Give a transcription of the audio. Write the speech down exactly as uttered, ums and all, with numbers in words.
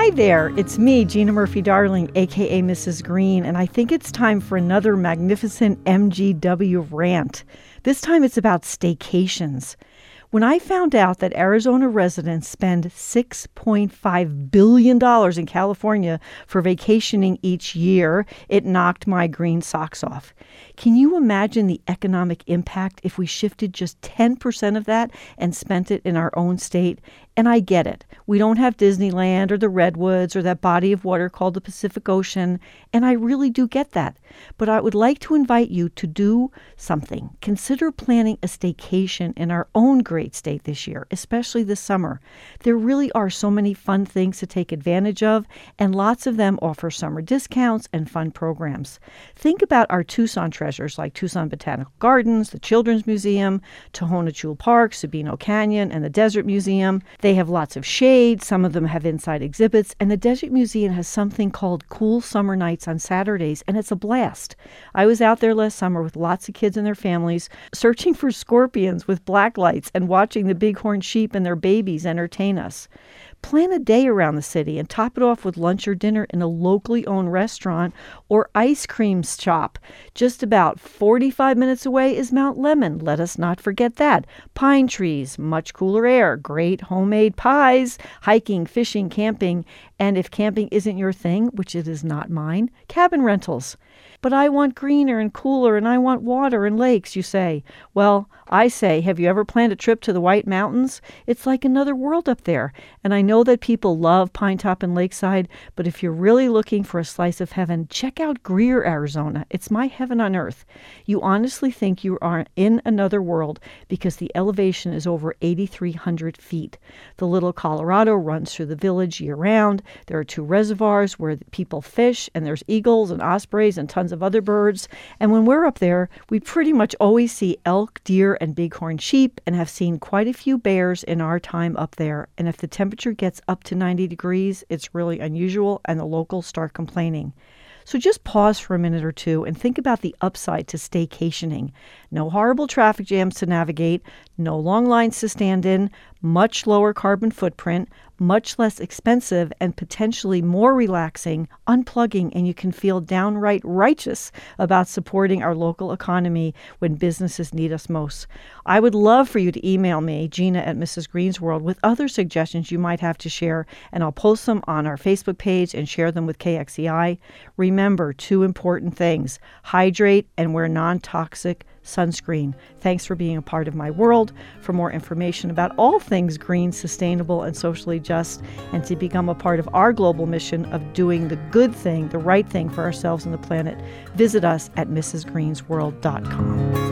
Hi there, it's me, Gina Murphy Darling, aka Missus Green, and I think it's time for another magnificent M G W rant. This time it's about staycations. When I found out that Arizona residents spend six point five billion dollars in California for vacationing each year, it knocked my green socks off. Can you imagine the economic impact if we shifted just ten percent of that and spent it in our own state? And I get it. We don't have Disneyland or the Redwoods or that body of water called the Pacific Ocean, and I really do get that. But I would like to invite you to do something. Consider planning a staycation in our own great state this year, especially this summer. There really are so many fun things to take advantage of, and lots of them offer summer discounts and fun programs. Think about our Tucson treasures like Tucson Botanical Gardens, the Children's Museum, Tohono Chul Park, Sabino Canyon, and the Desert Museum. They have lots of shade, some of them have inside exhibits, and the Desert Museum has something called Cool Summer Nights on Saturdays, and it's a blast. I was out there last summer with lots of kids and their families, searching for scorpions with black lights and watching the bighorn sheep and their babies entertain us. Plan a day around the city and top it off with lunch or dinner in a locally owned restaurant or ice cream shop. Just about forty-five minutes away is Mount Lemon. Let us not forget that. Pine trees, much cooler air, great homemade pies, hiking, fishing, camping, and if camping isn't your thing, which it is not mine, cabin rentals. But I want greener and cooler and I want water and lakes, you say. Well, I say, have you ever planned a trip to the White Mountains? It's like another world up there. And I know that people love Pine Top and Lakeside, but if you're really looking for a slice of heaven, check out Greer, Arizona. It's my heaven on earth. You honestly think you are in another world because the elevation is over eighty-three hundred feet. The Little Colorado runs through the village year-round. There are two reservoirs where people fish, and there's eagles and ospreys and tons of other birds. And when we're up there, we pretty much always see elk, deer, and bighorn sheep, and have seen quite a few bears in our time up there. And if the temperature gets up to ninety degrees, it's really unusual, and the locals start complaining. So just pause for a minute or two and think about the upside to staycationing. No horrible traffic jams to navigate, no long lines to stand in, much lower carbon footprint, much less expensive, and potentially more relaxing, unplugging, and you can feel downright righteous about supporting our local economy when businesses need us most. I would love for you to email me, Gina at Missus Green's World, with other suggestions you might have to share, and I'll post them on our Facebook page and share them with K X E I. Remember two important things: hydrate and wear non-toxic sunscreen. Thanks for being a part of my world. For more information about all things green, sustainable, and socially just, and to become a part of our global mission of doing the good thing, the right thing for ourselves and the planet, visit us at mrs greens world dot com.